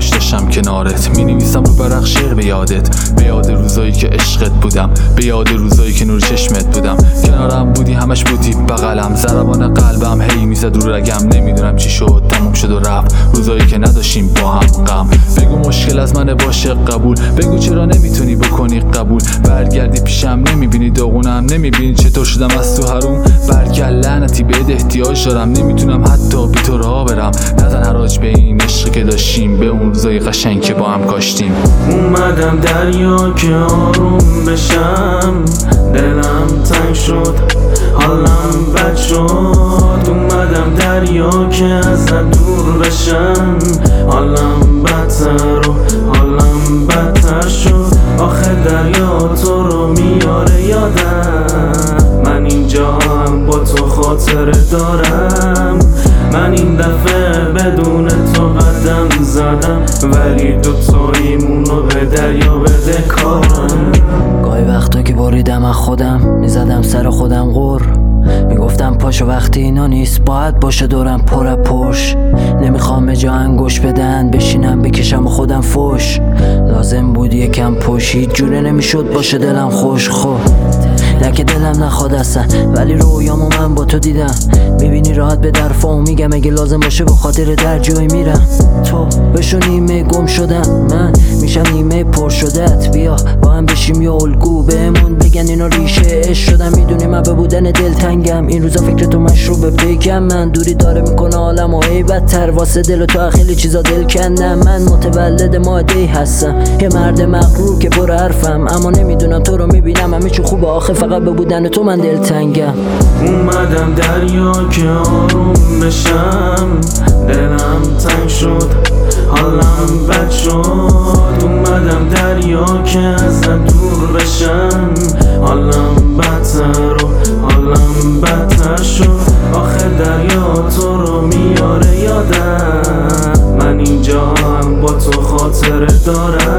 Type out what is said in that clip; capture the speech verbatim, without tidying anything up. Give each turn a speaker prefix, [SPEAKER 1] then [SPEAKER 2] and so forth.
[SPEAKER 1] خوش داشتم کنارت، می نویسم رو برق شعر به یادت، به یاد روزایی که عشقت بودم، به یاد روزایی که نور چشمت بودم. کنارم بودی همش بودی بغلم، ضربان قلبم هی میزد رو رگم. نمیدونم چی شد تموم شد و رفت، روزایی که نداشتیم با هم غم. بگو مشکل از من باشه قبول، بگو چرا نمیتونی بکنی قبول. برگردی پیشم نمیبینی داغونم، نمیبینی چطور شدم از تو حروم. برگرد لعنتی بهت احتیاج دارم، نمیتونم حتی بی تو راه برم. نزن حراج به این عشقی که داشتیم، به اون روزای قشنگ که با هم کاشتیم.
[SPEAKER 2] اومدم دریا که آروم بشم، دلم تنگ شد حالم بد شد. اومدم دریا که ازت دور بشم، حالم بدتر و حالم بدتر شد. آخه دریا تو رو میاره یادم، من اینجا هم با تو خاطره دارم. من این دفعه بدون تو قدم زدم، ولی دوتاییمونو به دریا بده کارم.
[SPEAKER 3] گاهی وقتا که بریدم از خودم، میزدم سر خودم غر، میگفتم پاشو وقتی اینا نیست باید باشه دورم پر پوش. نمیخوام به جا انگوش بدن، بشینم بکشم و خودم فوش. لازم بود یکم پوش، هیچ جوره نمیشد باشه دلم خوش. خب نه که دلم نخواد اصلا، ولی رویامو من با تو دیدم. میبینی راحت به درفامو میگم، اگه لازم باشه به خاطر در جای میرم. تو بشو نیمه گم شدم، من میشم نیمه پر شدت. بیا با هم بشیم یا الگو بهمون بگن اینا ریشه عشق شدم. میدونی من به بودن دل تنگم، این روزا فکر تو مشروب پیکم. من دوری داره میکنه عالم و ای بدتر، واسه دل تو خیلی چیزا دل کندم. من متولد ماده هستم، یه مرد مغرور که پر حرفم، اما نمیدونم تو رو میبینم همه چی خوبه، آخه فقط به بودن تو من دل تنگم.
[SPEAKER 2] اومدم دریا که آروم بشم، دلم تنگ شد حالم بد شد. اومدم دریا که ازت دور بشم، حالم بدتر و حالم بدتر شد. آخه دریا تو رو میاره یادم، من اینجا هم با تو خاطره دارم.